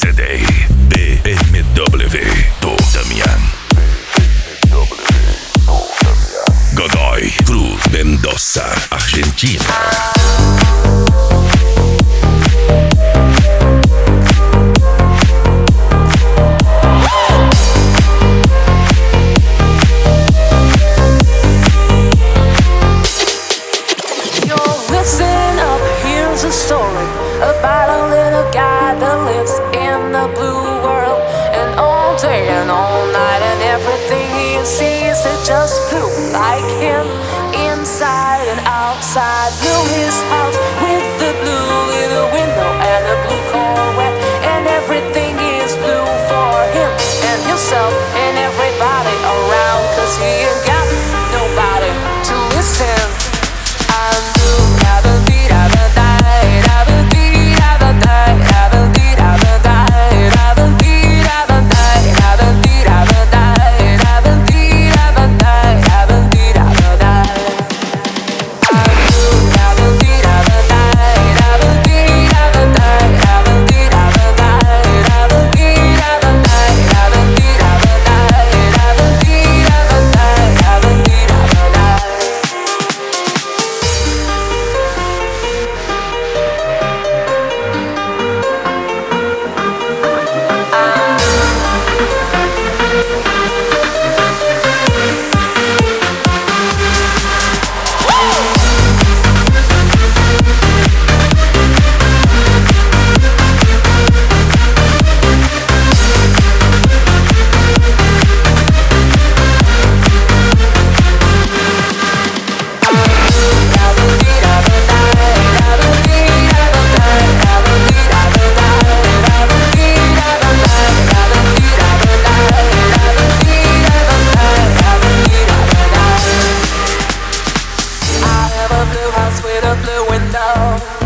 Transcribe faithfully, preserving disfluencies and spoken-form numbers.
Today B M W do Damian Godoy Cruz Mendoza, Argentina. A story about a little guy that lives in the blue world, and all day and all night, and everything he sees is just blue, like him, inside and outside. Blue his house with the blue little window and a blue Corvette, and everything is blue for him and himself and everybody around, 'cause he ain't got nobody to listen. I'm blue, with a blue window.